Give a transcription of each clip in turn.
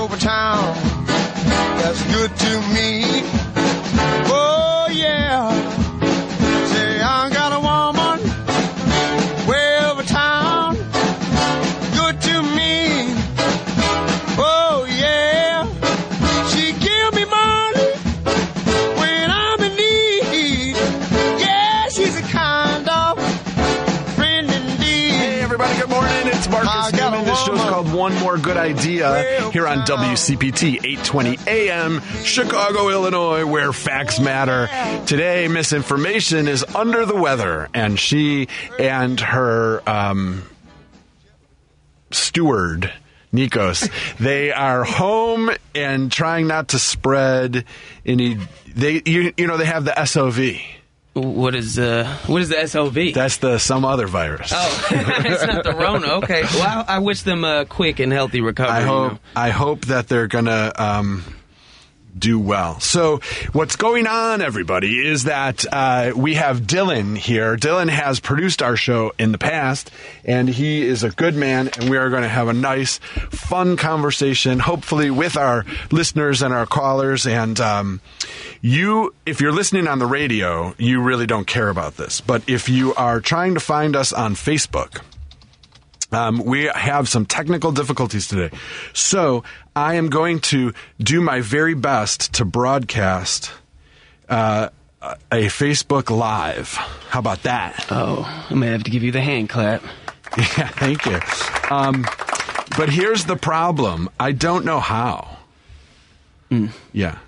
over town. That's good to me. Oh, yeah. Say, I got a woman way over town. Good to me. Oh, yeah. She give me money when I'm in need. Yeah, she's a kind of friend indeed. Hey, everybody, good morning. It's Marcus Newman. This show's called One More Good Idea here on WCPT 820 AM, Chicago, Illinois, where facts matter. Today, Misinformation is under the weather, and she and her steward, Nikos, they are home and trying not to spread any. They have the SOV. What is the SOV? That's the some other virus. Oh, it's not the Rona. Okay. Well, I wish them a quick and healthy recovery. I hope that they're gonna do well. So what's going on, everybody, is that we have Dylan here. Dylan has produced our show in the past, and he is a good man, and we are going to have a nice, fun conversation, hopefully with our listeners and our callers. And if you're listening on the radio, you really don't care about this. But if you are trying to find us on Facebook, we have some technical difficulties today. So I am going to do my very best to broadcast a Facebook Live. How about that? Oh, I may have to give you the hand clap. Yeah, thank you. But here's the problem. I don't know how. Yeah.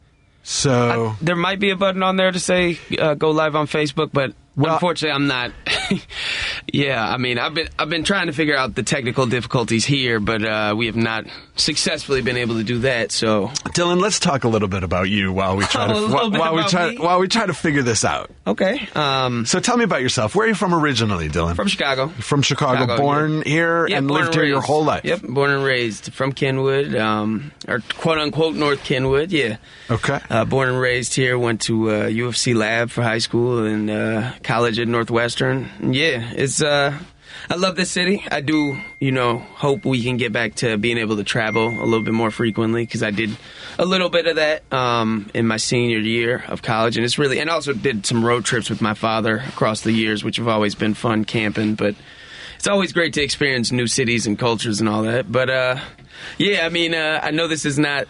So there might be a button on there to say go live on Facebook, but unfortunately I'm not. Yeah, I mean, I've been trying to figure out the technical difficulties here, but we have not successfully been able to do that. So, Dylan, let's talk a little bit about you while we try while we try to figure this out. Okay. So tell me about yourself. Where are you from originally, Dylan? From Chicago. From Chicago. Born here and lived here your whole life. Yep, born and raised from Kenwood, or quote unquote North Kenwood. Yeah. Okay. Born and raised here. Went to U of C Lab for high school and college at Northwestern. Yeah, it's I love this city. I do, hope we can get back to being able to travel a little bit more frequently, because I did a little bit of that in my senior year of college, and also did some road trips with my father across the years, which have always been fun camping. But it's always great to experience new cities and cultures and all that. But yeah, I mean, I know this is not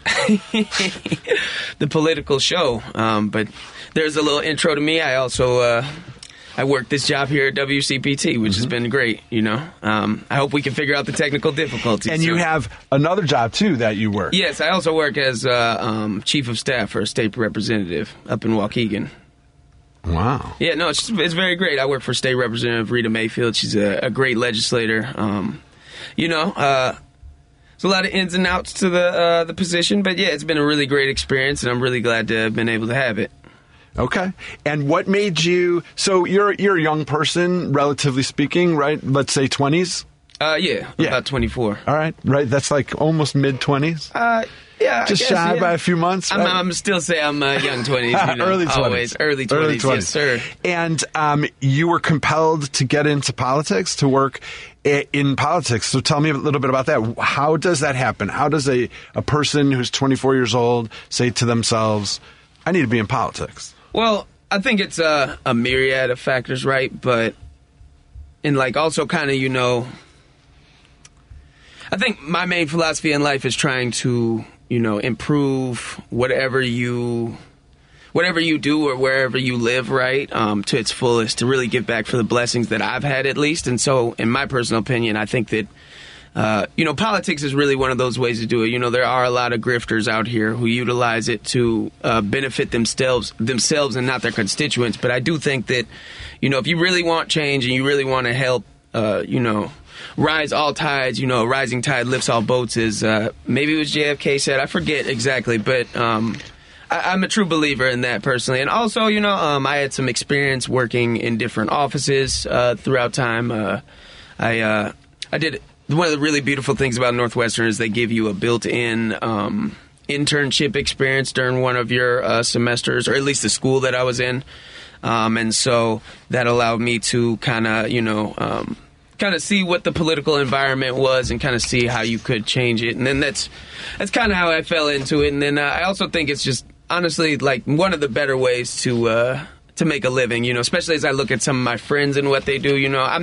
the political show, but there's a little intro to me. I also I work this job here at WCPT, which has been great, I hope we can figure out the technical difficulties. And you have another job, too, that you work. Yes, I also work as chief of staff for a state representative up in Waukegan. Wow. Yeah, no, it's very great. I work for State Representative Rita Mayfield. She's a great legislator. There's a lot of ins and outs to the position, but yeah, it's been a really great experience, and I'm really glad to have been able to have it. Okay. And what made you... So you're a young person, relatively speaking, right? Let's say 20s? Yeah, about 24. All right. Right. That's like almost mid-20s? Yeah, just shy by a few months? Right? I'm still say I'm young 20s. Early 20s. Always. Early 20s, yes, sir. And you were compelled to get into politics, to work in politics. So tell me a little bit about that. How does that happen? How does a person who's 24 years old say to themselves, I need to be in politics? Well, I think it's a myriad of factors, right? But, and also kind of, I think my main philosophy in life is trying to, improve whatever you do or wherever you live, right, to its fullest, to really give back for the blessings that I've had, at least. And so, in my personal opinion, I think that politics is really one of those ways to do it. There are a lot of grifters out here who utilize it to benefit themselves and not their constituents. But I do think that, if you really want change and you really want to help, rise all tides, a rising tide lifts all boats, is maybe it was JFK said. I forget exactly, but I'm a true believer in that personally. And also, I had some experience working in different offices throughout time. I did... One of the really beautiful things about Northwestern is they give you a built-in internship experience during one of your semesters, or at least the school that I was in. And so that allowed me to kind of, kind of see what the political environment was and kind of see how you could change it. And then that's kind of how I fell into it. And then I also think it's just honestly like one of the better ways to make a living, especially as I look at some of my friends and what they do.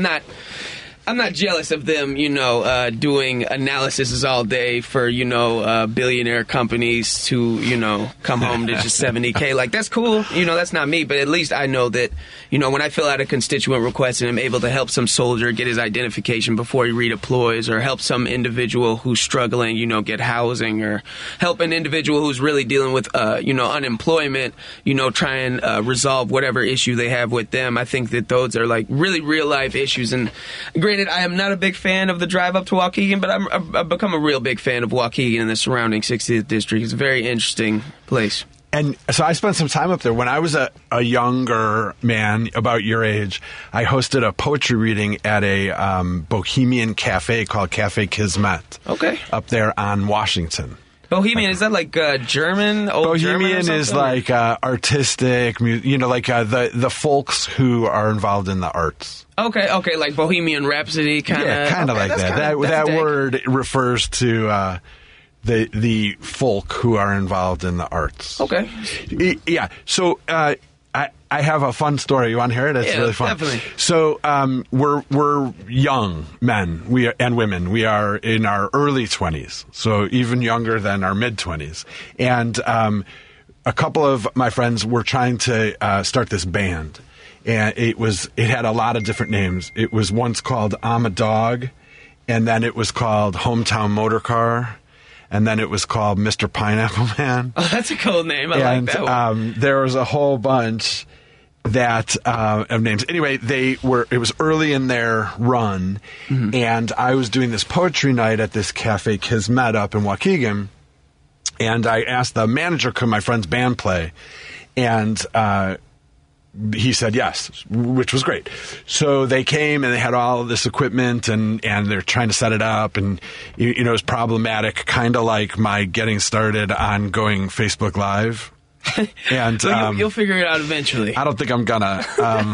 I'm not jealous of them, doing analysis all day for, billionaire companies to, come home to just $70K. Like, that's cool. That's not me. But at least I know that, when I fill out a constituent request and I'm able to help some soldier get his identification before he redeploys, or help some individual who's struggling, get housing, or help an individual who's really dealing with, unemployment, try and resolve whatever issue they have with them. I think that those are like really real life issues. And granted, I am not a big fan of the drive up to Waukegan, but I've become a real big fan of Waukegan and the surrounding 60th district. It's a very interesting place. And so I spent some time up there. When I was a younger man, about your age, I hosted a poetry reading at a Bohemian cafe called Cafe Kismet. Okay. Up there on Washington. Bohemian, is that like German? Old Bohemian German is like artistic, like the folks who are involved in the arts. Okay, like Bohemian Rhapsody kind of. Yeah, kind of like that. That word refers to the folk who are involved in the arts. Okay. Yeah. So I have a fun story. You want to hear it? It's really fun. Definitely. So we're young men and women. We are in our early 20s, so even younger than our mid 20s. And a couple of my friends were trying to start this band. And it had a lot of different names. It was once called I'm a Dog, and then it was called Hometown Motor Car, and then it was called Mr. Pineapple Man. Oh, that's a cool name. I like that one. There was a whole bunch of names. Anyway, it was early in their run, and I was doing this poetry night at this Cafe Kismet up in Waukegan, and I asked the manager, could my friend's band play? And he said yes, which was great. So they came and they had all of this equipment and they're trying to set it up, and it was problematic, kind of like my getting started on going Facebook Live. And well, you'll figure it out eventually. I don't think I'm gonna.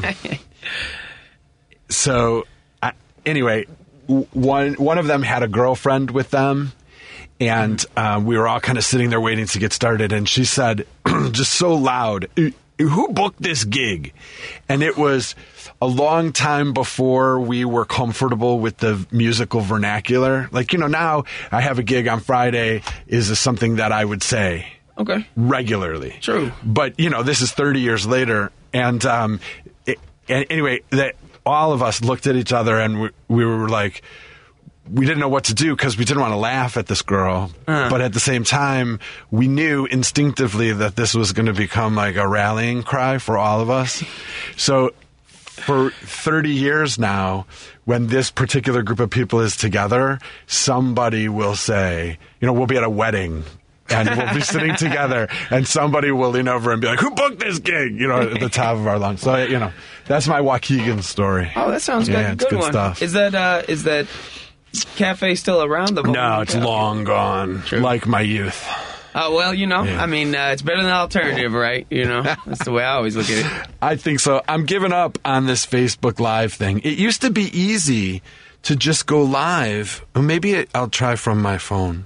Anyway, one of them had a girlfriend with them, and we were all kind of sitting there waiting to get started, and she said, just so loud, who booked this gig? And it was a long time before we were comfortable with the musical vernacular. Like, now I have a gig on Friday is something that I would say regularly. True. But, this is 30 years later. And anyway, all of us looked at each other and we were like, we didn't know what to do because we didn't want to laugh at this girl. But at the same time, we knew instinctively that this was going to become like a rallying cry for all of us. So for 30 years now, when this particular group of people is together, somebody will say, we'll be at a wedding and we'll be sitting together and somebody will lean over and be like, who booked this gig? At the top of our lungs. So, that's my Waukegan story. Oh, that sounds good. It's good one. Stuff. Is that cafe still around? No, it's long gone. True. Like my youth. Oh, well, I mean, it's better than alternative, right? That's the way I always look at it. I think so. I'm giving up on this Facebook Live thing. It used to be easy to just go live. Maybe I'll try from my phone.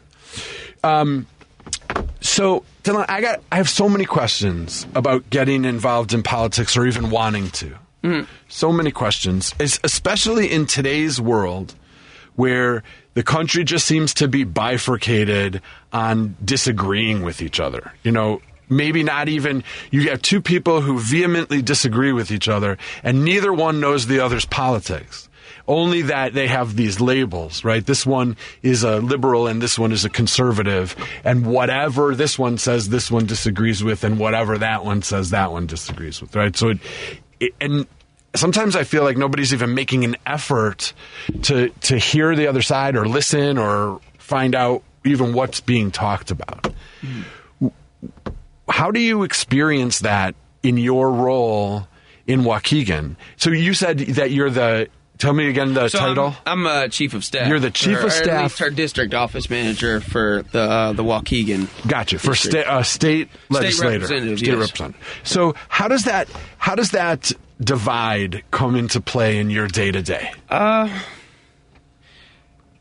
So, Dylan, I have so many questions about getting involved in politics or even wanting to. So many questions, especially in today's world, where the country just seems to be bifurcated on disagreeing with each other. Maybe not even, you have two people who vehemently disagree with each other, and neither one knows the other's politics. Only that they have these labels, right? This one is a liberal and this one is a conservative, and whatever this one says, this one disagrees with, and whatever that one says, that one disagrees with, right? So and sometimes I feel like nobody's even making an effort to hear the other side or listen or find out even what's being talked about. How do you experience that in your role in Waukegan? So you said that you're tell me again the title. I'm chief of staff. You're the chief of staff. At least our district office manager for the Waukegan. Gotcha. For state legislator. State representative. So how does that divide come into play in your day to day?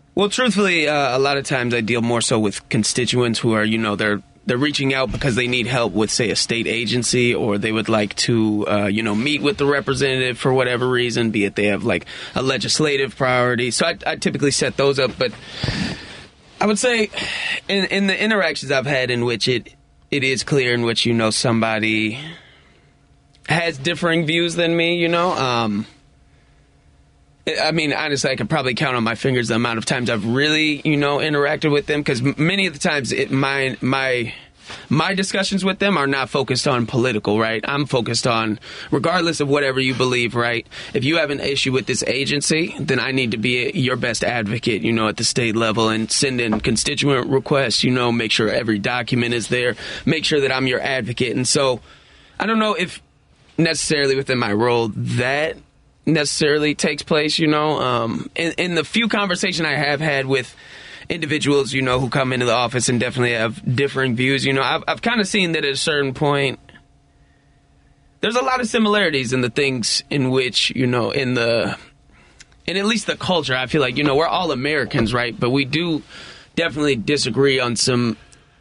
Well, truthfully, a lot of times I deal more so with constituents who are, they're reaching out because they need help with, say, a state agency, or they would like to, meet with the representative for whatever reason, be it they have like a legislative priority. So I typically set those up. But I would say in the interactions I've had in which it is clear in which, somebody has differing views than me, I mean, honestly, I could probably count on my fingers the amount of times I've really, interacted with them, because many of the times my discussions with them are not focused on political, right? I'm focused on, regardless of whatever you believe, right? If you have an issue with this agency, then I need to be your best advocate, at the state level, and send in constituent requests, make sure every document is there, make sure that I'm your advocate. And so I don't know if necessarily within my role that necessarily takes place, in the few conversation I have had with individuals, who come into the office and definitely have differing views, I've kind of seen that at a certain point, there's a lot of similarities in the things in which, in at least the culture, I feel like, we're all Americans, right? But we do definitely disagree on some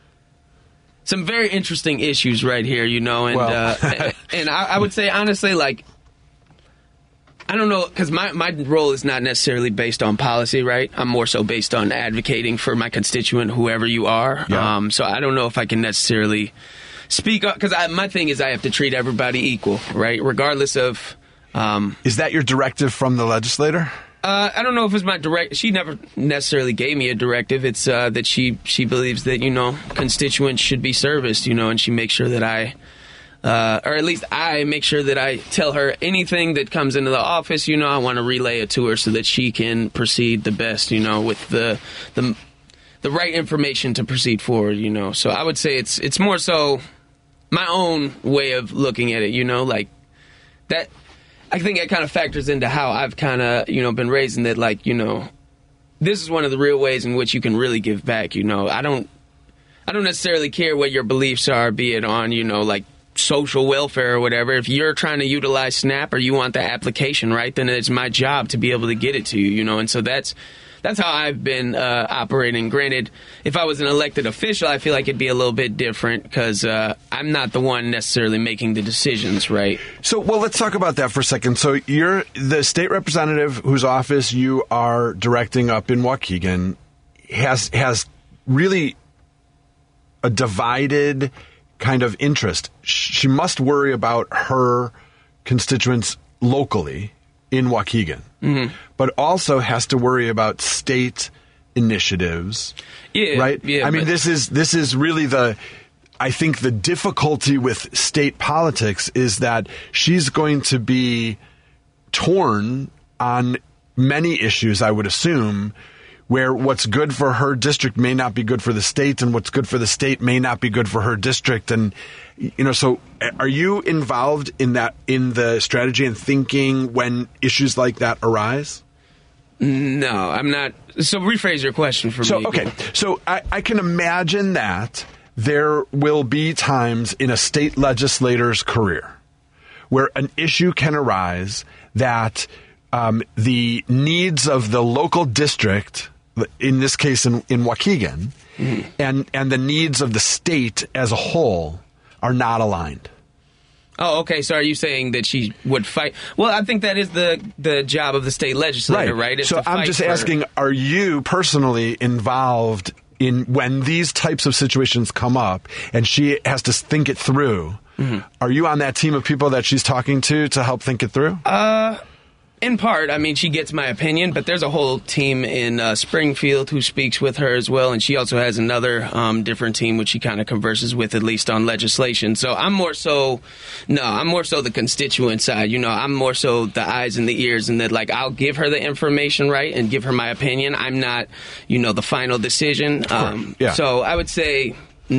very interesting issues right here, and and I would say, honestly, like, I don't know, because my role is not necessarily based on policy, right? I'm more so based on advocating for my constituent, whoever you are. Yeah. So I don't know if I can necessarily speak up, because my thing is I have to treat everybody equal, right? Regardless of... is that your directive from the legislator? I don't know if it's my direct... She never necessarily gave me a directive. It's that she believes that, constituents should be serviced, and she makes sure that or at least I make sure that I tell her anything that comes into the office, I want to relay it to her so that she can proceed the best, with the right information to proceed forward, So I would say it's more so my own way of looking at it, like that. I think that kind of factors into how I've kind of, been raised in that, like, this is one of the real ways in which you can really give back, I don't necessarily care what your beliefs are, be it on, like, social welfare or whatever. If you're trying to utilize SNAP or you want the application, right, then it's my job to be able to get it to you, and so that's how I've been operating. Granted, if I was an elected official, I feel like it'd be a little bit different, because I'm not the one necessarily making the decisions, right? So, well, let's talk about that for a second. So you're the state representative whose office you are directing up in Waukegan has really a divided kind of interest. She must worry about her constituents locally in Waukegan, but also has to worry about state initiatives. Yeah, right. Yeah, I mean, this is really I think the difficulty with state politics is that she's going to be torn on many issues, I would assume, where what's good for her district may not be good for the state, and what's good for the state may not be good for her district. And, so are you involved in the strategy and thinking when issues like that arise? No, I'm not. So rephrase your question for me. Okay. So I can imagine that there will be times in a state legislator's career where an issue can arise that the needs of the local district, in this case in Waukegan, and the needs of the state as a whole are not aligned. Oh, okay. So are you saying that she would fight? Well, I think that is the job of the state legislator, right? So I'm just asking, are you personally involved in when these types of situations come up and she has to think it through? Are you on that team of people that she's talking to help think it through? In part, I mean, she gets my opinion, but there's a whole team in Springfield who speaks with her as well, and she also has another different team which she kind of converses with, at least on legislation. So I'm more so the constituent side. I'm more so the eyes and the ears, and that, like, I'll give her the information, right, and give her my opinion. I'm not, the final decision. Yeah. So I would say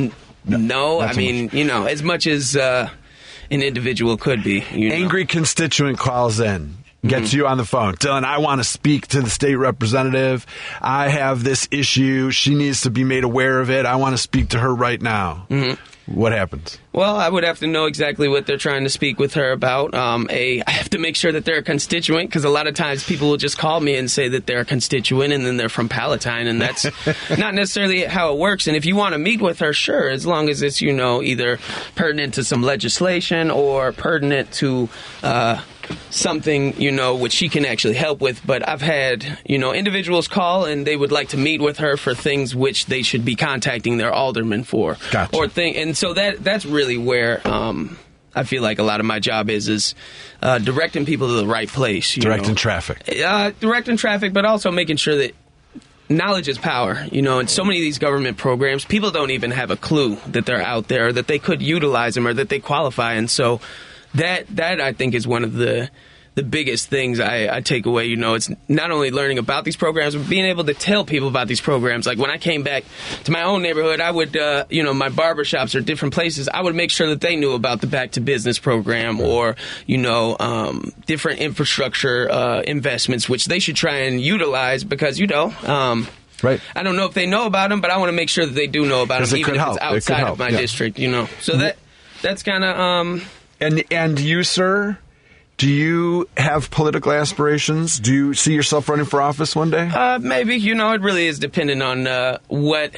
no. I mean, as much as an individual could be. Angry constituent calls in. Gets you on the phone. Dylan, I want to speak to the state representative. I have this issue. She needs to be made aware of it. I want to speak to her right now. what happens? Well, I would have to know exactly what they're trying to speak with her about. I have to make sure that they're a constituent, because a lot of times people will just call me and say that they're a constituent and then they're from Palatine, and that's not necessarily how it works. And if you want to meet with her, sure, as long as it's, either pertinent to some legislation or pertinent to something, which she can actually help with. But I've had, individuals call and they would like to meet with her for things which they should be contacting their alderman for. Gotcha. And so that's really where I feel like a lot of my job is directing people to the right place. Directing traffic. Directing traffic, but also making sure that knowledge is power. And so many of these government programs, people don't even have a clue that they're out there, or that they could utilize them, or that they qualify. And so that I think is one of the biggest things I take away. It's not only learning about these programs, but being able to tell people about these programs. Like when I came back to my own neighborhood, I would, my barbershops or different places, I would make sure that they knew about the Back to Business program, or, different infrastructure investments, which they should try and utilize, because, right. I don't know if they know about them, but I want to make sure that they do know about them, even if it's outside of my district, So that's kind of... And you, sir, do you have political aspirations? Do you see yourself running for office one day? Maybe. It really is dependent on what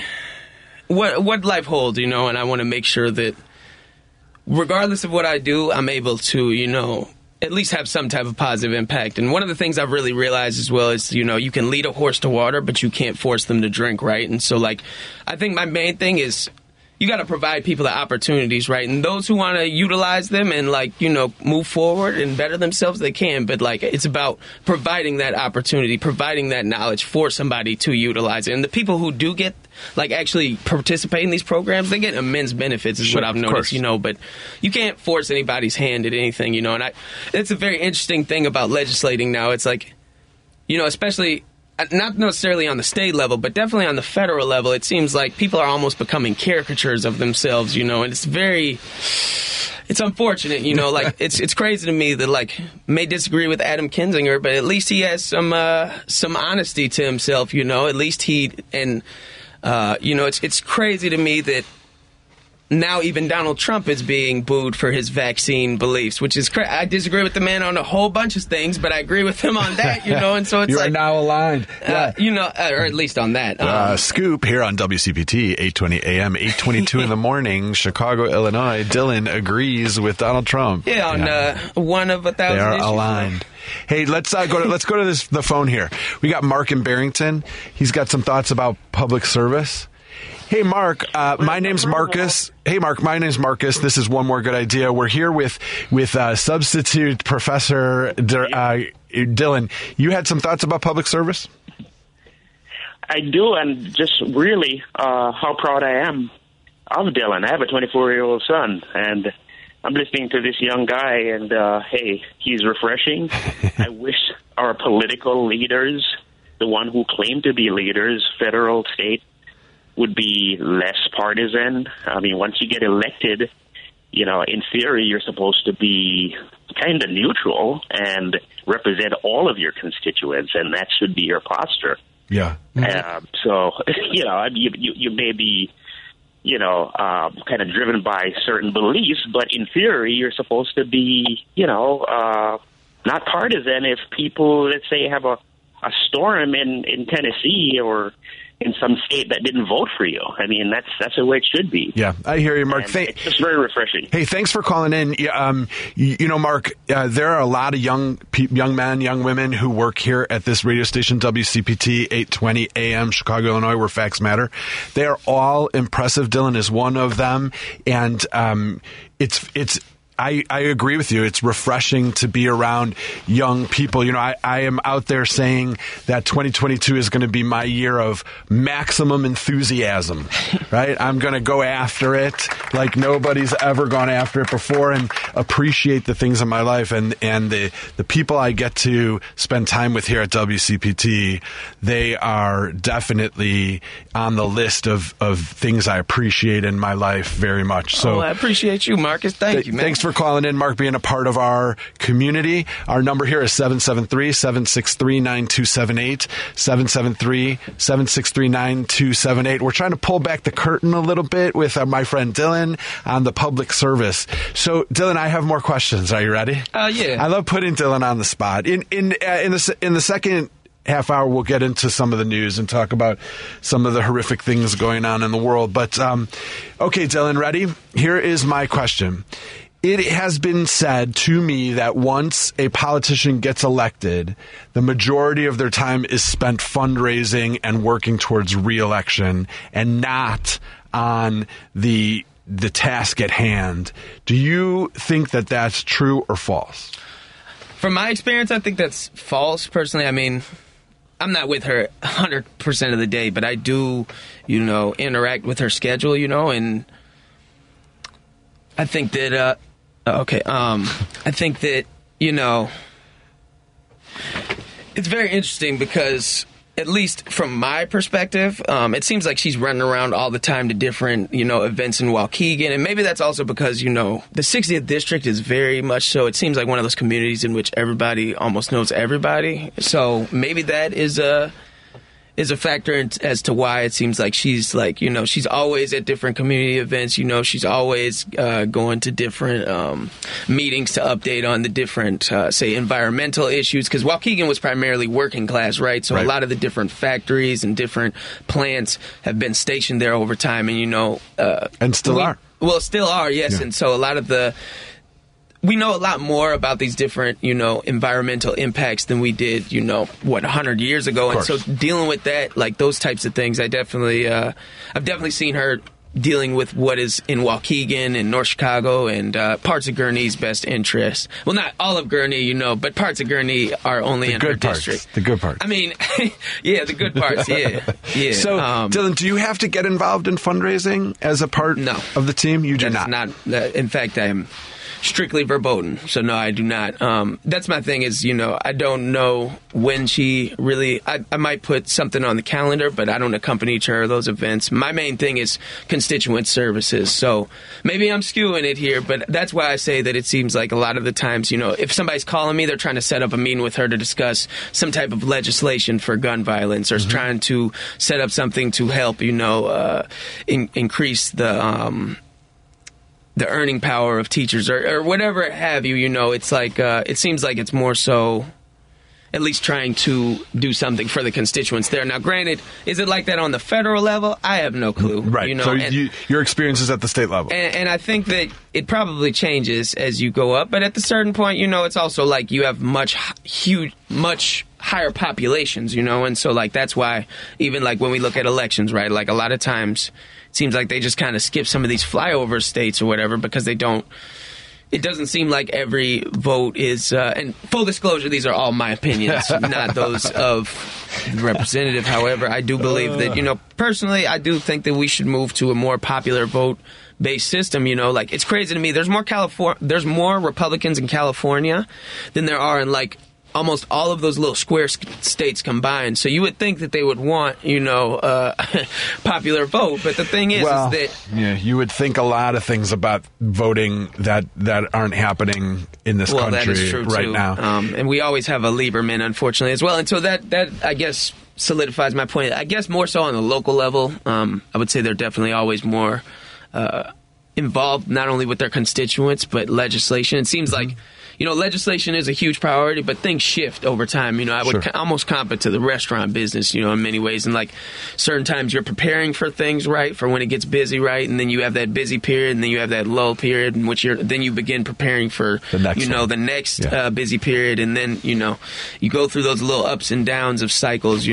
life holds, and I want to make sure that regardless of what I do, I'm able to, at least have some type of positive impact. And one of the things I've really realized as well is, you can lead a horse to water, but you can't force them to drink, right? And so, I think my main thing is, you got to provide people the opportunities, right? And those who want to utilize them and, move forward and better themselves, they can. But, it's about providing that opportunity, providing that knowledge for somebody to utilize it. And the people who do get, actually participate in these programs, they get immense benefits, is what I've noticed, But you can't force anybody's hand at anything, And it's a very interesting thing about legislating now. It's especially... not necessarily on the state level, but definitely on the federal level, it seems like people are almost becoming caricatures of themselves, and it's unfortunate, it's crazy to me that, may disagree with Adam Kinzinger, but at least he has some honesty to himself, at least it's crazy to me that now even Donald Trump is being booed for his vaccine beliefs, which is I disagree with the man on a whole bunch of things, but I agree with him on that, and so it's you are now aligned. Or at least on that. Scoop here on WCPT, 820 AM, 822 in the morning, Chicago, Illinois. Dylan agrees with Donald Trump. Yeah, on one of 1,000 They are issues. aligned. Hey, let's go to the phone here. We got Mark in Barrington. He's got some thoughts about public service. Hey, Mark, my name's Marcus. Hey, Mark, my name's Marcus. This is One More Good Idea. We're here with substitute Professor Dylan. You had some thoughts about public service? I do, and just really how proud I am of Dylan. I have a 24-year-old son, and I'm listening to this young guy, and hey, he's refreshing. I wish our political leaders, the one who claim to be leaders, federal, state, would be less partisan. I mean, once you get elected, in theory, you're supposed to be kind of neutral and represent all of your constituents, and that should be your posture. Yeah. So, you may be, kind of driven by certain beliefs, but in theory, you're supposed to be, not partisan. If people, let's say, have a storm in Tennessee or in some state that didn't vote for you. I mean, that's the way it should be. Yeah, I hear you, Mark. It's just very refreshing. Hey, thanks for calling in. Mark, there are a lot of young men, young women who work here at this radio station, WCPT 820 AM, Chicago, Illinois, where facts matter. They are all impressive. Dylan is one of them, and I agree with you. It's refreshing to be around young people. I am out there saying that 2022 is going to be my year of maximum enthusiasm, right? I'm going to go after it like nobody's ever gone after it before and appreciate the things in my life. And the people I get to spend time with here at WCPT, they are definitely on the list of things I appreciate in my life very much. So I appreciate you, Marcus. Thank you, man. Thanks for calling in, Mark, being a part of our community. Our number here is 773-763-9278, 773-763-9278. We're trying to pull back the curtain a little bit with my friend Dylan on the public service. So, Dylan, I have more questions. Are you ready? Yeah. I love putting Dylan on the spot. In the second half hour, we'll get into some of the news and talk about some of the horrific things going on in the world. But, okay, Dylan, ready? Here is my question. It has been said to me that once a politician gets elected, the majority of their time is spent fundraising and working towards re-election and not on the task at hand. Do you think that that's true or false? From my experience, I think that's false. Personally, I mean, I'm not with her 100% of the day, but I do, interact with her schedule, and I think that, I think that, it's very interesting because, at least from my perspective, it seems like she's running around all the time to different, events in Waukegan. And maybe that's also because, the 60th district is very much so. It seems like one of those communities in which everybody almost knows everybody. So maybe that is a factor as to why it seems like she's like, she's always at different community events. She's always going to different meetings to update on the different, say, environmental issues. Because Waukegan was primarily working class, right? So a lot of the different factories and different plants have been stationed there over time. And, and still are. Well, still are, yes. Yeah. And so a lot of we know a lot more about these different, environmental impacts than we did, 100 years ago. And so dealing with that, like those types of things, I've definitely seen her dealing with what is in Waukegan and North Chicago and parts of Gurney's best interest. Well, not all of Gurney, but parts of Gurney are only in her district. The good parts. I mean, yeah, the good parts, yeah. So, Dylan, do you have to get involved in fundraising as a part of the team? You do not. In fact, I am strictly verboten. So no, I do not. That's my thing is, I don't know when she really, I might put something on the calendar, but I don't accompany her to those events. My main thing is constituent services. So maybe I'm skewing it here, but that's why I say that it seems like a lot of the times, if somebody's calling me, they're trying to set up a meeting with her to discuss some type of legislation for gun violence or trying to set up something to help, increase the earning power of teachers or whatever have you, it's like, it seems like it's more so at least trying to do something for the constituents there. Now, granted, is it like that on the federal level? I have no clue. Right. So your experience is at the state level. And I think that it probably changes as you go up. But at the certain point, it's also like you have much higher populations, and so like that's why even like when we look at elections, right, like a lot of times it seems like they just kind of skip some of these flyover states or whatever because it doesn't seem like every vote is, and full disclosure, these are all my opinions, not those of the representative. However, I do believe that, personally, I do think that we should move to a more popular vote-based system. Like it's crazy to me. There's more Republicans in California than there are in like almost all of those little square states combined. So you would think that they would want, popular vote. But the thing is that... Yeah, you would think a lot of things about voting that aren't happening in this country that is true right too. now. And we always have a Lieberman, unfortunately, as well. And so that I guess, solidifies my point. I guess more so on the local level. I would say they're definitely always more involved, not only with their constituents, but legislation. It seems like... legislation is a huge priority, but things shift over time. I would almost comp it to the restaurant business, in many ways. And like certain times you're preparing for things, right, for when it gets busy, right? And then you have that busy period, and then you have that lull period in which then you begin preparing for, the next busy period. And then, you go through those little ups and downs of cycles,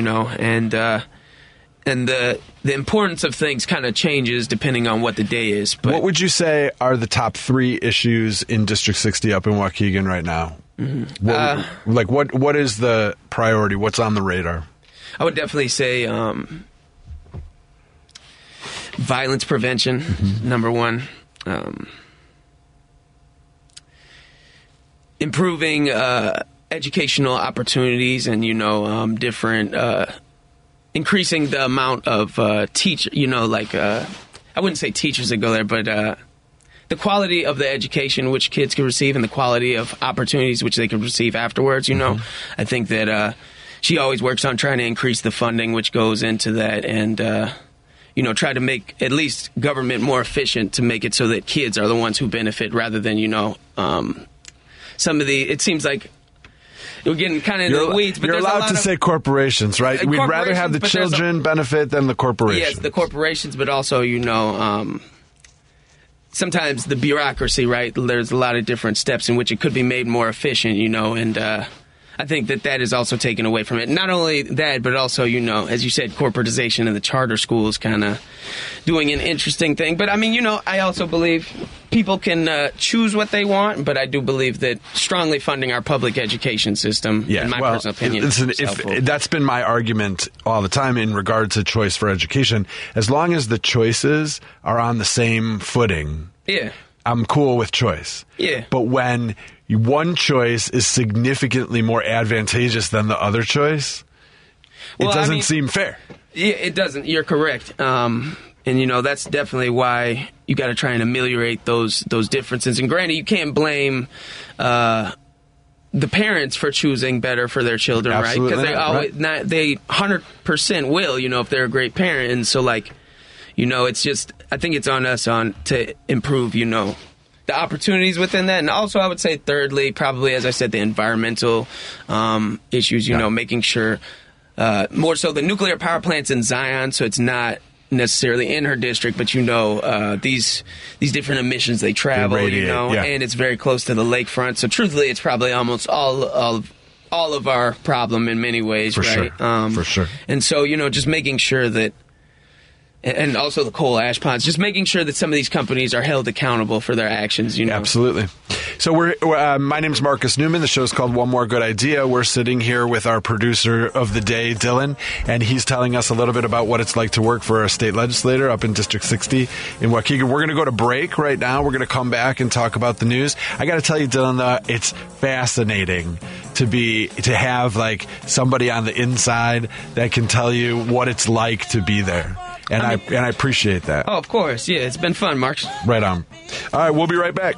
and the importance of things kind of changes depending on what the day is. But what would you say are the top 3 issues in District 60 up in Waukegan right now? Mm-hmm. What is the priority? What's on the radar? I would definitely say violence prevention, number one. Improving educational opportunities and, different... increasing the amount of I wouldn't say teachers that go there, but the quality of the education which kids can receive and the quality of opportunities which they can receive afterwards, you know. I think that she always works on trying to increase the funding which goes into that and, you know, try to make at least government more efficient to make it so that kids are the ones who benefit rather than, you know, some of the, it seems like we're getting kind of into the weeds. But you're allowed to say corporations, right? We'd rather have the children benefit than the corporations. Yes, the corporations, but also, you know, sometimes the bureaucracy, right? There's a lot of different steps in which it could be made more efficient, you know, and I think that is also taken away from it. Not only that, but also, you know, as you said, corporatization and the charter schools kind of doing an interesting thing. But, I mean, you know, I also believe people can choose what they want, but I do believe that strongly funding our public education system, in my personal opinion, listen, that's been my argument all the time in regard to choice for education. As long as the choices are on the same footing, I'm cool with choice. Yeah. But when one choice is significantly more advantageous than the other choice, it doesn't seem fair. Yeah, it doesn't. You're correct. And, you know, that's definitely why you got to try and ameliorate those differences. And granted, you can't blame the parents for choosing better for their children, Absolutely, right? Because they 100% will, you know, if they're a great parent. And so, like, you know, it's just, I think it's on us to improve, you know, the opportunities within that. And also, I would say, thirdly, probably, as I said, the environmental issues, you know, making sure more so the nuclear power plant's in Zion, so it's not necessarily in her district, but, you know, these different emissions, they travel, you know, and it's very close to the lakefront. So truthfully, it's probably almost all of our problem in many ways, right? For sure. And so, you know, just making sure that, and also the coal ash ponds, just making sure that some of these companies are held accountable for their actions, you know. Absolutely. So my name's Marcus Newman. The show's called One More Good Idea. We're sitting here with our producer of the day, Dylan, and he's telling us a little bit about what it's like to work for a state legislator up in District 60 in Waukegan. We're going to go to break right now. We're going to come back and talk about the news. I got to tell you, Dylan, it's fascinating to have like somebody on the inside that can tell you what it's like to be there. And I appreciate that. Oh, of course. Yeah, it's been fun, Mark. Right on. All right, we'll be right back.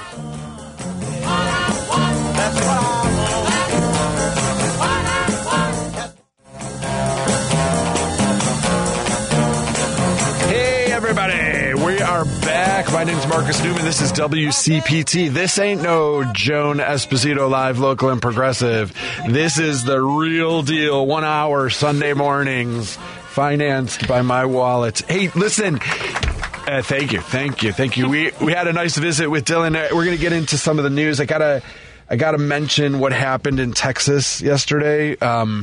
Hey, everybody. We are back. My name's Marcus Newman. This is WCPT. This ain't no Joan Esposito Live, Local and Progressive. This is the real deal. 1 hour Sunday mornings. Financed by my wallet. Hey, listen. Thank you. We had a nice visit with Dylan. We're going to get into some of the news. I gotta mention what happened in Texas yesterday.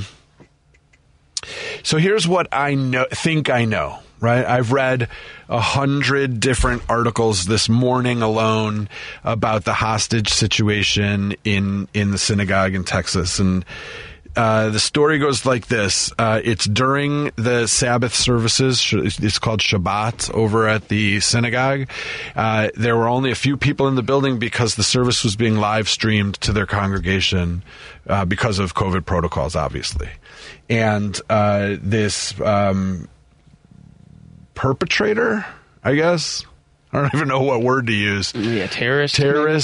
So here's what I think I know. Right, I've read 100 different articles this morning alone about the hostage situation in the synagogue in Texas, and the story goes like this. It's during the Sabbath services. It's called Shabbat over at the synagogue. There were only a few people in the building because the service was being live streamed to their congregation because of COVID protocols, obviously. And this perpetrator, I guess, I don't even know what word to use. Yeah, terrorist.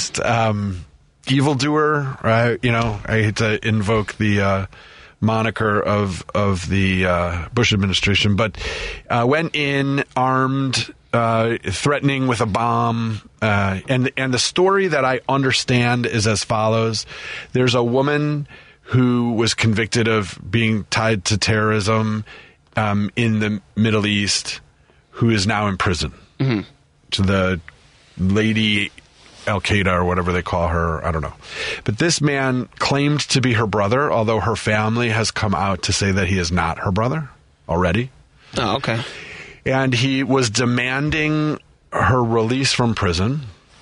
Evildoer, you know, I hate to invoke the moniker of the Bush administration, but went in armed, threatening with a bomb. And the story that I understand is as follows. There's a woman who was convicted of being tied to terrorism in the Middle East who is now in prison. Mm-hmm. To the Lady Al-Qaeda or whatever they call her. I don't know. But this man claimed to be her brother, although her family has come out to say that he is not her brother already. Oh, okay. And he was demanding her release from prison,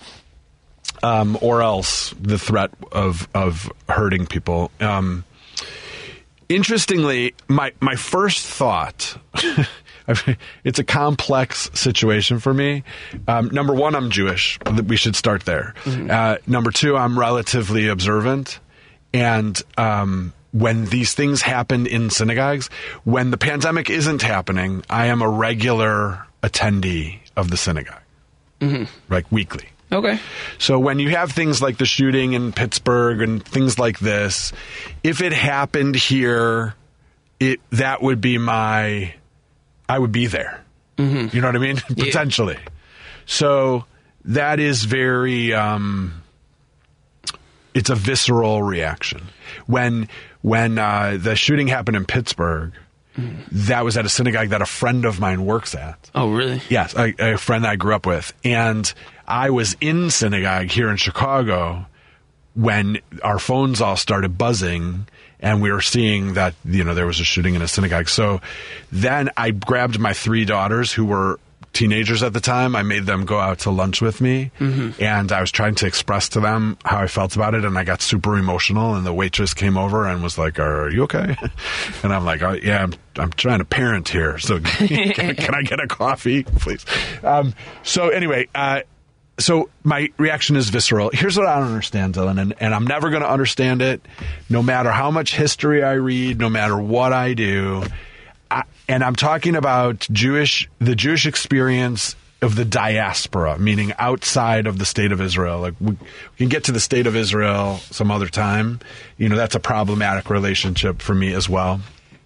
or else the threat of hurting people. Interestingly, my first thought... It's a complex situation for me. Number one, I'm Jewish. We should start there. Mm-hmm. Number two, I'm relatively observant. And when these things happen in synagogues, when the pandemic isn't happening, I am a regular attendee of the synagogue, like weekly. Okay. So when you have things like the shooting in Pittsburgh and things like this, if it happened here, that would be I would be there. Mm-hmm. You know what I mean? Potentially. So that is very, it's a visceral reaction. When the shooting happened in Pittsburgh, that was at a synagogue that a friend of mine works at. Oh, really? Yes, a friend that I grew up with. And I was in synagogue here in Chicago when our phones all started buzzing and we were seeing that, there was a shooting in a synagogue. So then I grabbed my 3 daughters who were teenagers at the time. I made them go out to lunch with me, and I was trying to express to them how I felt about it, and I got super emotional, and the waitress came over and was like, "Are you okay?" And I'm like, "Oh, yeah, I'm trying to parent here, so can I get a coffee, please?" So anyway, so my reaction is visceral. Here's what I don't understand, Dylan, and I'm never going to understand it, no matter how much history I read, no matter what I do. And I'm talking about the Jewish experience of the diaspora, meaning outside of the state of Israel. Like we can get to the state of Israel some other time. That's a problematic relationship for me as well.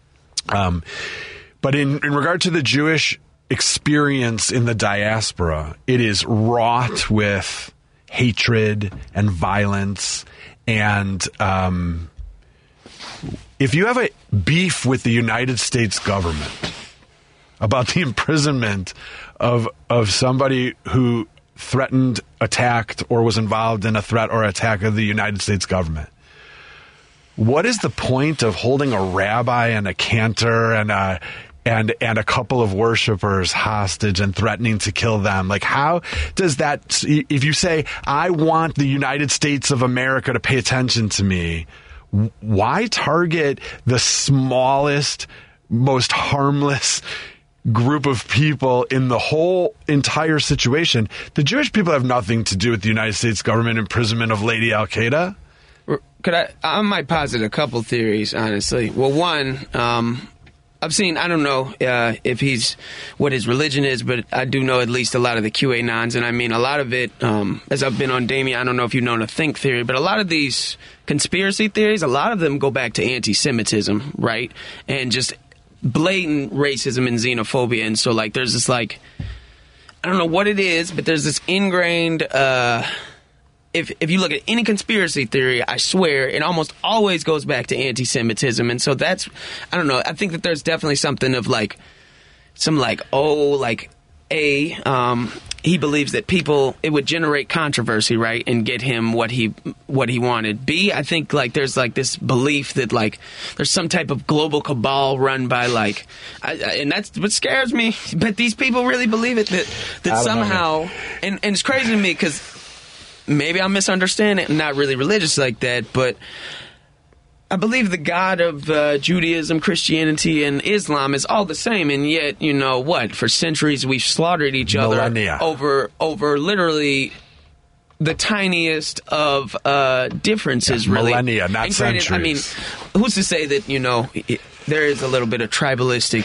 But in regard to the Jewish experience in the diaspora, it is wrought with hatred and violence. And if you have a beef with the United States government about the imprisonment of somebody who threatened, attacked, or was involved in a threat or attack of the United States government, what is the point of holding a rabbi and a cantor and a couple of worshipers hostage and threatening to kill them? Like, how does that, if you say, I want the United States of America to pay attention to me, why target the smallest, most harmless group of people in the whole entire situation? The Jewish people have nothing to do with the United States government imprisonment of Lady Al-Qaeda. I might posit a couple theories, honestly. Well, one, I've seen, I don't know what his religion is, but I do know at least a lot of the QAnons, and I mean, a lot of it, as I've been on Damien, I don't know if you've known a think theory, but a lot of these conspiracy theories, a lot of them go back to anti-Semitism, right? And just blatant racism and xenophobia, and so, like, there's this, like, I don't know what it is, but there's this ingrained, if you look at any conspiracy theory, I swear, it almost always goes back to anti-Semitism. And so that's, I don't know, I think that there's definitely something of like, he believes that it would generate controversy, right, and get him what he wanted. B, I think, like, there's, like, this belief that, like, there's some type of global cabal run by, like, and that's what scares me, but these people really believe it, that somehow, and it's crazy to me, because maybe I'm misunderstanding. I'm not really religious like that, but I believe the God of Judaism, Christianity, and Islam is all the same, and yet, for centuries we've slaughtered each other over literally the tiniest of differences, really. Millennia, not centuries. I mean, who's to say that, there is a little bit of tribalistic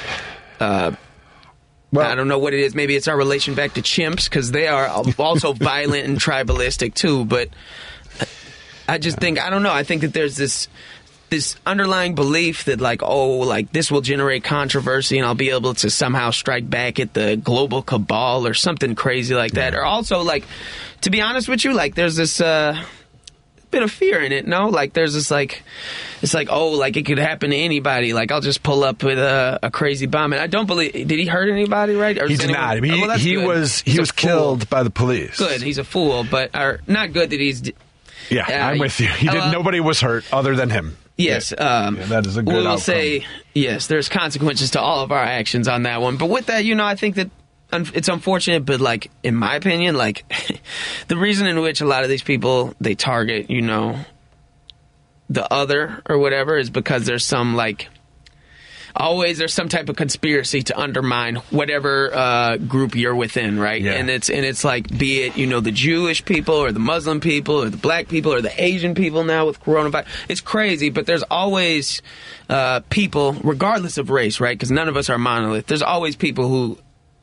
I don't know what it is. Maybe it's our relation back to chimps, because they are also violent and tribalistic too. But I just think, I don't know. I think that there's this underlying belief that, like, this will generate controversy and I'll be able to somehow strike back at the global cabal or something crazy like that. Or also, like, to be honest with you, like, there's this bit of fear in it, no? Like, there's this, like, it's like, it could happen to anybody. Like, I'll just pull up with a crazy bomb. And I don't believe, did he hurt anybody, right? Or he did not. I mean, he was killed by the police. Good, he's a fool, but not good that he's... Yeah, I'm with you. Nobody was hurt other than him. Yes. That is a good outcome. Say, yes, there's consequences to all of our actions on that one. But with that, I think that it's unfortunate, but, like, in my opinion, like, the reason in which a lot of these people, they target, the other or whatever is because there's some, like, always there's some type of conspiracy to undermine whatever group you're within, right? Yeah. And it's like, be it, the Jewish people or the Muslim people or the black people or the Asian people now with coronavirus. It's crazy, but there's always people, regardless of race, right? Because none of us are monolith. There's always people who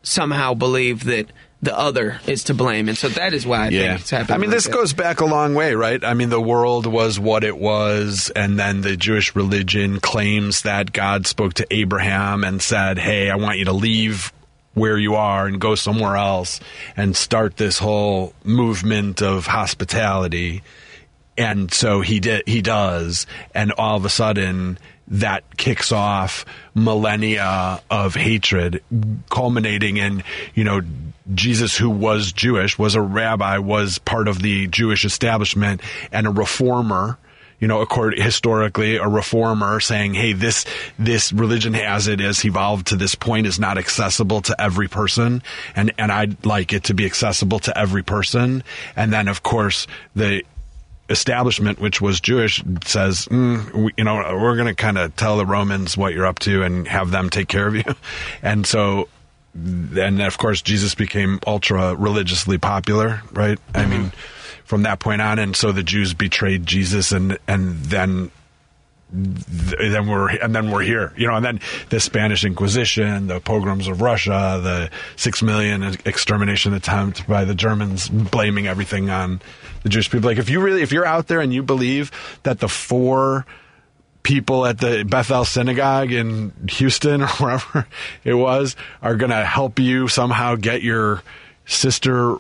somehow believe that the other is to blame. And so that is why I think it's happening. I mean, this goes back a long way, right? I mean, the world was what it was, and then the Jewish religion claims that God spoke to Abraham and said, hey, I want you to leave where you are and go somewhere else and start this whole movement of hospitality. And so he does, and all of a sudden that kicks off millennia of hatred, culminating in, Jesus, who was Jewish, was a rabbi, was part of the Jewish establishment, and a reformer, historically a reformer, saying, hey, this religion as it is evolved to this point is not accessible to every person, and I'd like it to be accessible to every person. And then, of course, the establishment, which was Jewish, says, we're going to kind of tell the Romans what you're up to and have them take care of you. And so, and of course, Jesus became ultra religiously popular, right? Mm-hmm. I mean, from that point on, and so the Jews betrayed Jesus, and then we're here, and then the Spanish Inquisition, the pogroms of Russia, the 6 million extermination attempt by the Germans, blaming everything on the Jewish people. Like, if you're out there and you believe that the 4 people at the Bethel Synagogue in Houston or wherever it was are going to help you somehow get your sister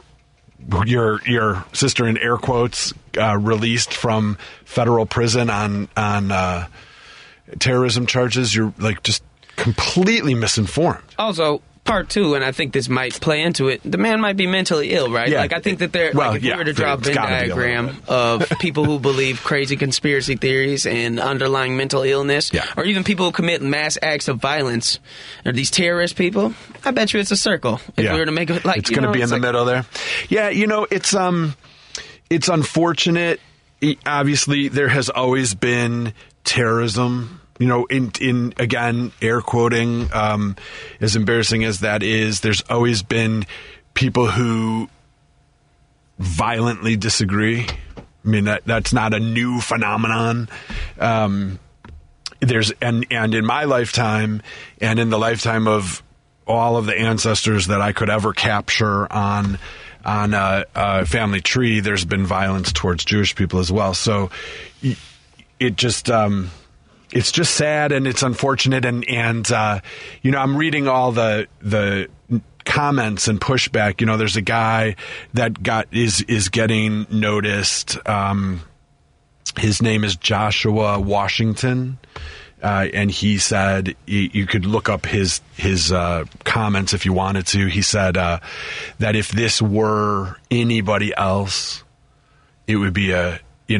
in air quotes released from federal prison on terrorism charges, you're like just completely misinformed. Also, part 2, and I think this might play into it, the man might be mentally ill, right? Yeah. Like, I think that if we were to draw a Venn diagram of people who believe crazy conspiracy theories and underlying mental illness, or even people who commit mass acts of violence, or these terrorist people, I bet you it's a circle. If we were to make it like, it's going to be in the middle there. Yeah, it's unfortunate. Obviously, there has always been terrorism. In again, air quoting, as embarrassing as that is, there's always been people who violently disagree. I mean, that's not a new phenomenon. There's and in my lifetime, and in the lifetime of all of the ancestors that I could ever capture on a family tree, there's been violence towards Jewish people as well. So it just it's just sad, and it's unfortunate, and I'm reading all the comments and pushback. There's a guy that is getting noticed. His name is Joshua Washington, and he said you could look up his comments if you wanted to. He said that if this were anybody else, it would be a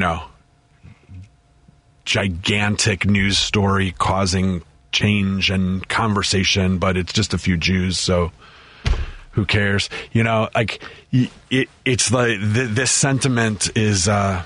gigantic news story causing change and conversation, but it's just a few Jews, so who cares? It's like this sentiment is, I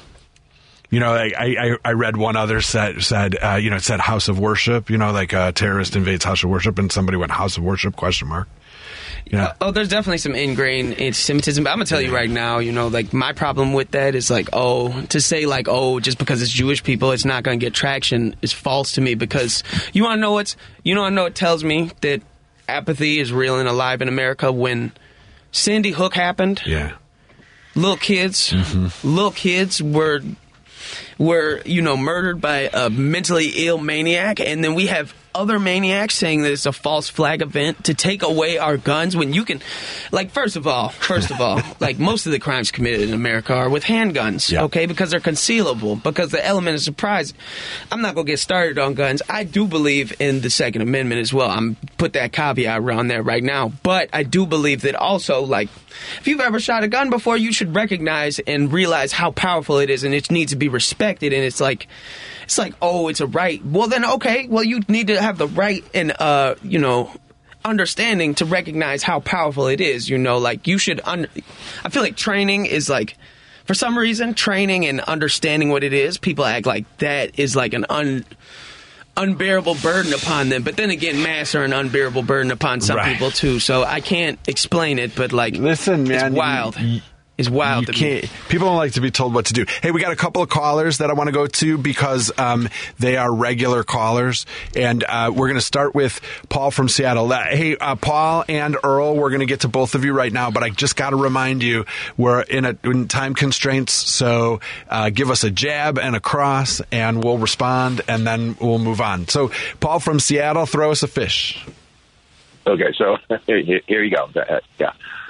read one other said, it said house of worship, like a terrorist invades house of worship, and somebody went house of worship ? There's definitely some ingrained anti-Semitism, but I'm going to tell you right now, my problem with that is to say just because it's Jewish people, it's not going to get traction is false to me, because you want to know what tells me that apathy is real and alive in America? When Sandy Hook happened, little kids were murdered by a mentally ill maniac, and then we have other maniacs saying that it's a false flag event to take away our guns when you can, first of all, most of the crimes committed in America are with handguns, okay, because they're concealable, because the element of surprise. I'm not going to get started on guns. I do believe in the Second Amendment as well. I'm put that caveat around there right now, but I do believe that also, if you've ever shot a gun before, you should recognize and realize how powerful it is, and it needs to be respected, and it's it's a right. Well, then, okay, you need to have the right and, understanding to recognize how powerful it is, you should, I feel like training is for some reason, training and understanding what it is, people act like that is an unbearable burden upon them. But then again, masks are an unbearable burden upon some people too, so I can't explain it, but listen, man, it's wild. is wild to me. People don't like to be told what to do. Hey, we got a couple of callers that I want to go to because they are regular callers. And we're going to start with Paul from Seattle. Hey, Paul and Earl, we're going to get to both of you right now, but I just got to remind you, we're in time constraints, so give us a jab and a cross, and we'll respond, and then we'll move on. So, Paul from Seattle, throw us a fish. Okay, so here you go. Yeah.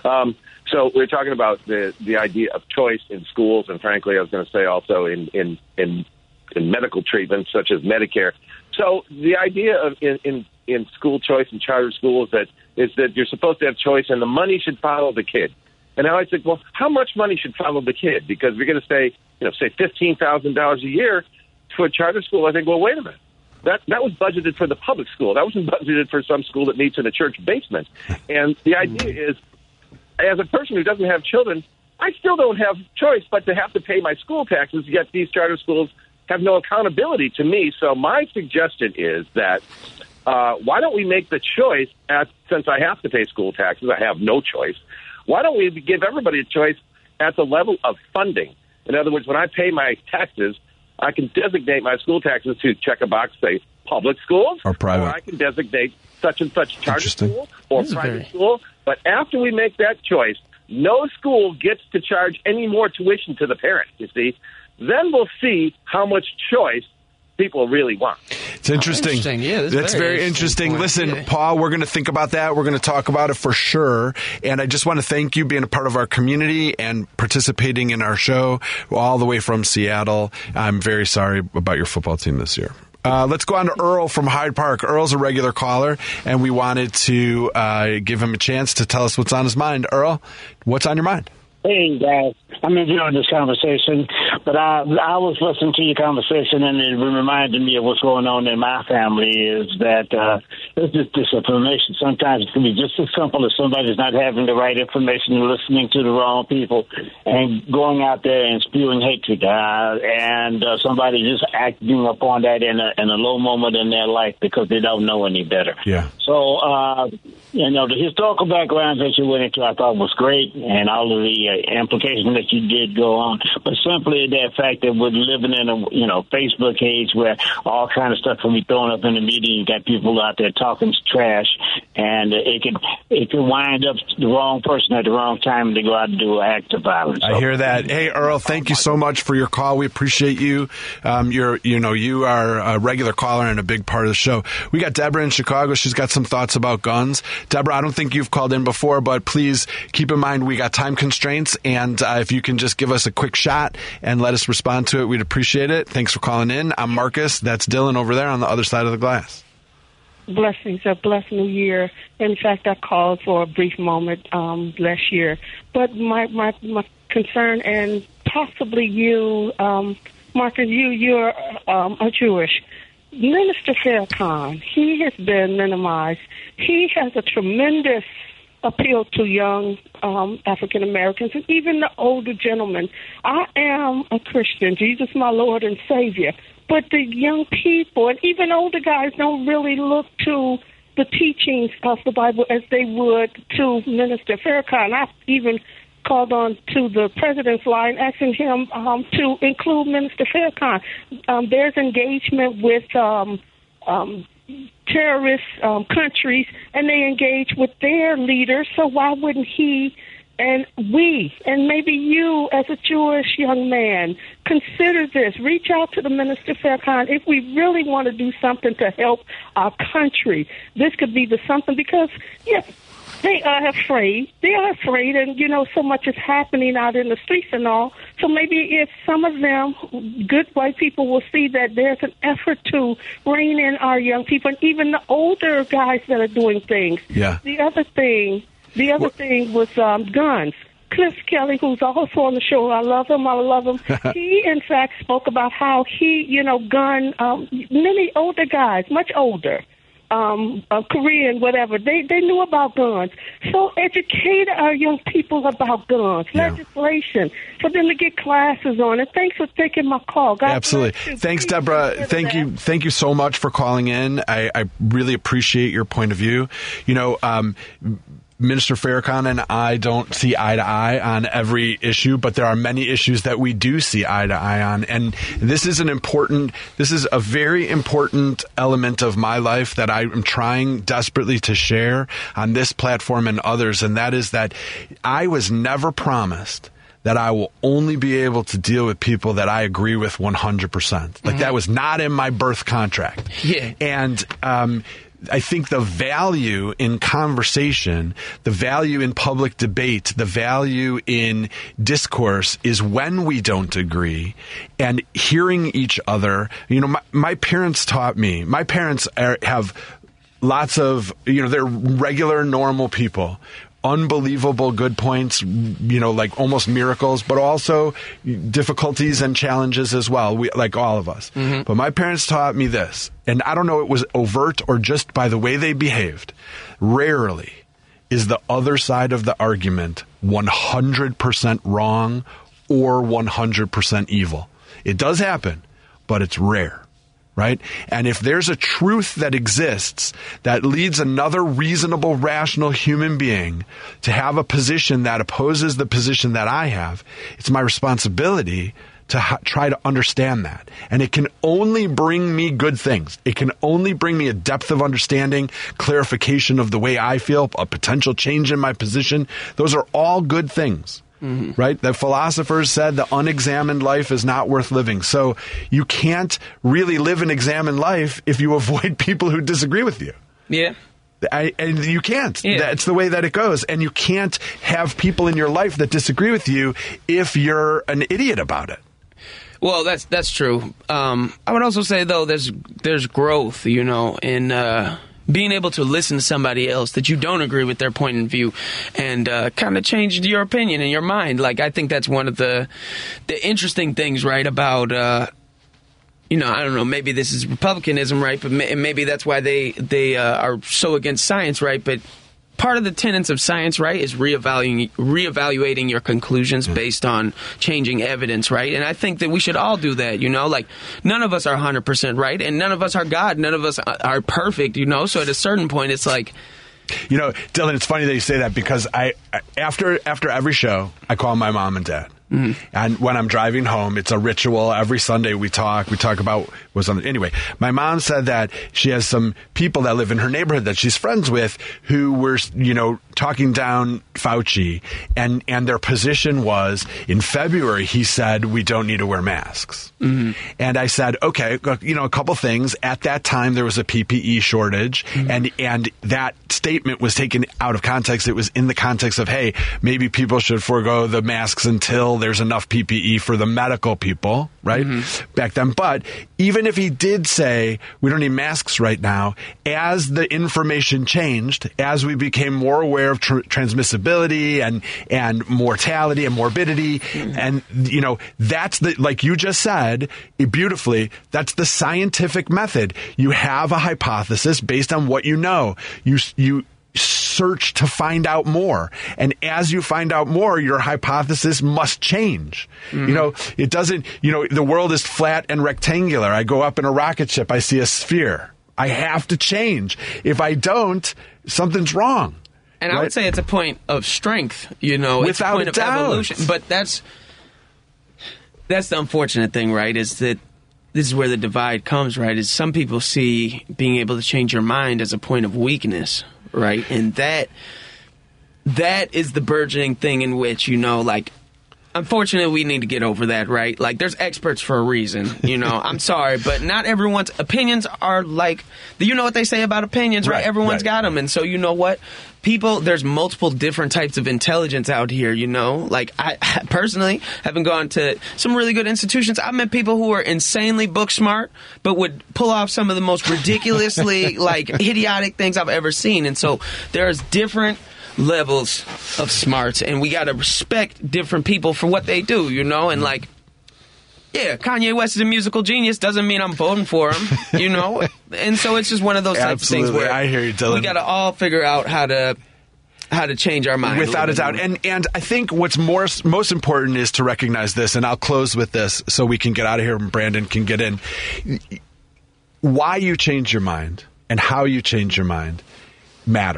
So we're talking about the idea of choice in schools, and frankly, I was going to say also in medical treatments such as Medicare. So the idea of in school choice and charter schools is that you're supposed to have choice, and the money should follow the kid. And now I think, well, how much money should follow the kid? Because we're going to say $15,000 a year to a charter school. I think, well, wait a minute. That was budgeted for the public school. That wasn't budgeted for some school that meets in a church basement. And the idea is, as a person who doesn't have children, I still don't have choice but to have to pay my school taxes, yet these charter schools have no accountability to me. So my suggestion is that why don't we make the choice, since I have to pay school taxes, I have no choice, why don't we give everybody a choice at the level of funding? In other words, when I pay my taxes, I can designate my school taxes to check a box, say public schools, or private. Or I can designate such and such charter school or private school. But after we make that choice, no school gets to charge any more tuition to the parent, you see. Then we'll see how much choice people really want. It's interesting. Yeah, that's very interesting. Listen, Paul, we're going to think about that. We're going to talk about it for sure. And I just want to thank you being a part of our community and participating in our show all the way from Seattle. I'm very sorry about your football team this year. Let's go on to Earl from Hyde Park. Earl's a regular caller, and we wanted to give him a chance to tell us what's on his mind. Earl, what's on your mind? Hey, guys. I'm enjoying this conversation, but I was listening to your conversation, and it reminded me of what's going on in my family is that it's just disinformation. Sometimes it can be just as simple as somebody's not having the right information and listening to the wrong people and going out there and spewing hatred, and somebody just acting upon that in a low moment in their life because they don't know any better. Yeah. So, the historical background that you went into, I thought was great, and all of the implications that you did go on, but simply that fact that we're living in a Facebook age where all kind of stuff can be thrown up in the media. You got people out there talking trash, and it can wind up the wrong person at the wrong time to go out and do an act of violence. I hear that. Hey, Earl, thank you so much for your call. We appreciate you. You are a regular caller and a big part of the show. We got Deborah in Chicago. She's got some thoughts about guns. Deborah, I don't think you've called in before, but please keep in mind we got time constraints, and if you can just give us a quick shot and let us respond to it, we'd appreciate it. Thanks for calling in. I'm Marcus. That's Dylan over there on the other side of the glass. Blessings, a blessed new year. In fact, I called for a brief moment last year. But my concern, and possibly you, Marcus, you're a Jewish. Minister Farrakhan, he has been minimized. He has a tremendous appeal to young African Americans and even the older gentlemen. I am a Christian, Jesus my Lord and Savior, but the young people and even older guys don't really look to the teachings of the Bible as they would to Minister Farrakhan. I even called on to the president's line asking him to include Minister Farrakhan. There's engagement with terrorist countries, and they engage with their leaders, so why wouldn't he and we, and maybe you as a Jewish young man, consider this? Reach out to the Minister Farrakhan if we really want to do something to help our country. This could be the something, because, yes, they are afraid. They are afraid, and, so much is happening out in the streets and all. So maybe if some of them, good white people, will see that there's an effort to rein in our young people, and even the older guys that are doing things. Yeah. The other thing was guns. Cliff Kelly, who's also on the show, I love him. He, in fact, spoke about how he, many older guys, much older, Korean, whatever, they knew about guns. So educate our young people about guns, legislation, for them to get classes on it. Thanks for taking my call. God Absolutely. Thanks, Deborah. Thank you so much for calling in. I really appreciate your point of view. Minister Farrakhan and I don't see eye to eye on every issue, but there are many issues that we do see eye to eye on. And this is a very important element of my life that I am trying desperately to share on this platform and others. And that is that I was never promised that I will only be able to deal with people that I agree with 100%. Like that was not in my birth contract. Yeah. And, I think the value in conversation, the value in public debate, the value in discourse is when we don't agree and hearing each other. You know, my parents taught me. My parents have lots of, they're regular, normal people. Unbelievable good points, like almost miracles, but also difficulties and challenges as well, like all of us. Mm-hmm. But my parents taught me this, and I don't know it was overt or just by the way they behaved. Rarely is the other side of the argument 100% wrong or 100% evil. It does happen, but it's rare. Right? And if there's a truth that exists that leads another reasonable, rational human being to have a position that opposes the position that I have, it's my responsibility to try to understand that. And it can only bring me good things. It can only bring me a depth of understanding, clarification of the way I feel, a potential change in my position. Those are all good things. Mm-hmm. Right? The philosophers said the unexamined life is not worth living. So you can't really live an examined life if you avoid people who disagree with you. Yeah. And you can't. Yeah. That's the way that it goes. And you can't have people in your life that disagree with you if you're an idiot about it. Well, that's true. I would also say, though, there's growth, in being able to listen to somebody else that you don't agree with their point of view and kind of change your opinion in your mind. Like, I think that's one of the interesting things, right, about, I don't know, maybe this is republicanism, right, but maybe that's why they are so against science, right, but part of the tenets of science, right, is reevaluating your conclusions based on changing evidence, right? And I think that we should all do that, like none of us are 100% right and none of us are God. None of us are perfect, So at a certain point, it's like... Dylan, it's funny that you say that because after every show, I call my mom and dad. Mm-hmm. And when I'm driving home, it's a ritual. Every Sunday we talk about what's on. Anyway, my mom said that she has some people that live in her neighborhood that she's friends with who were, talking down Fauci, and their position was in February, he said, we don't need to wear masks. Mm-hmm. And I said, okay, a couple things. At that time, there was a PPE shortage, mm-hmm. and that statement was taken out of context. It was in the context of, hey, maybe people should forego the masks until there's enough PPE for the medical people, right? Mm-hmm. Back then. But even if he did say we don't need masks right now, as the information changed, as we became more aware of transmissibility and mortality and morbidity, mm-hmm. and that's like you just said beautifully, that's the scientific method. You have a hypothesis based on what you know. You search to find out more. And as you find out more, your hypothesis must change. Mm-hmm. It doesn't, the world is flat and rectangular. I go up in a rocket ship, I see a sphere. I have to change. If I don't, something's wrong. And right? I would say it's a point of strength, it's a point of evolution. But that's the unfortunate thing, right, is that this is where the divide comes, right, is some people see being able to change your mind as a point of weakness, right? And that is the burgeoning thing in which, unfortunately, we need to get over that, right? Like, there's experts for a reason, I'm sorry, but not everyone's opinions are like, what they say about opinions, right? Everyone's got them. And so, what? There's multiple different types of intelligence out here, Like, I personally, having gone to some really good institutions, I've met people who are insanely book smart, but would pull off some of the most ridiculously, idiotic things I've ever seen. And so there's different levels of smarts, and we got to respect different people for what they do, and yeah, Kanye West is a musical genius, doesn't mean I'm voting for him, and so it's just one of those types of things where I hear you, Dylan. We got to all figure out how to change our mind without a doubt. And I think what's most important is to recognize this, and I'll close with this so we can get out of here and Brandon can get in. Why you change your mind and how you change your mind matters.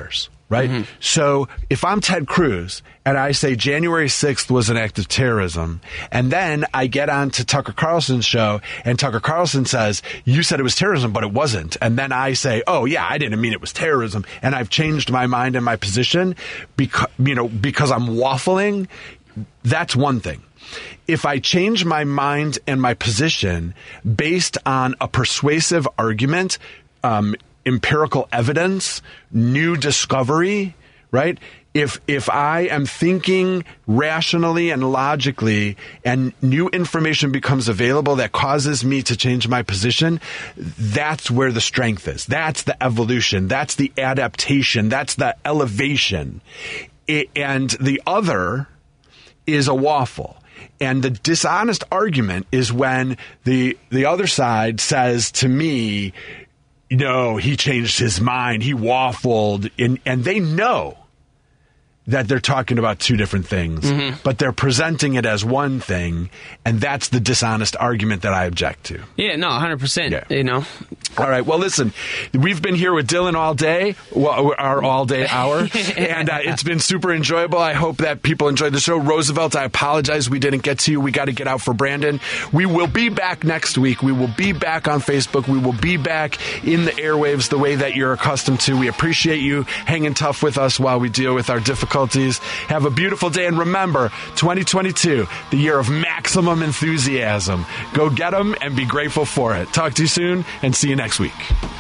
right? So if I'm Ted Cruz and I say January 6th was an act of terrorism, and then I get on to Tucker Carlson's show and Tucker Carlson says, you said it was terrorism, but it wasn't. And then I say, oh yeah, I didn't mean it was terrorism. And I've changed my mind and my position because I'm waffling. That's one thing. If I change my mind and my position based on a persuasive argument, empirical evidence, new discovery, right? If I am thinking rationally and logically and new information becomes available that causes me to change my position, that's where the strength is. That's the evolution. That's the adaptation. That's the elevation. And the other is a waffle. And the dishonest argument is when the other side says to me, no, he changed his mind, he waffled, and they know that they're talking about two different things, but they're presenting it as one thing, and that's the dishonest argument that I object to. Yeah, no, 100%, Yeah. you know. All right, well, listen, we've been here with Dylan all day, our all-day hour, and it's been super enjoyable. I hope that people enjoyed the show. Roosevelt, I apologize we didn't get to you. We got to get out for Brandon. We will be back next week. We will be back on Facebook. We will be back in the airwaves the way that you're accustomed to. We appreciate you hanging tough with us while we deal with our difficulties. Have a beautiful day, and remember, 2022, the year of maximum enthusiasm. Go get them and be grateful for it. Talk to you soon, and see you next week.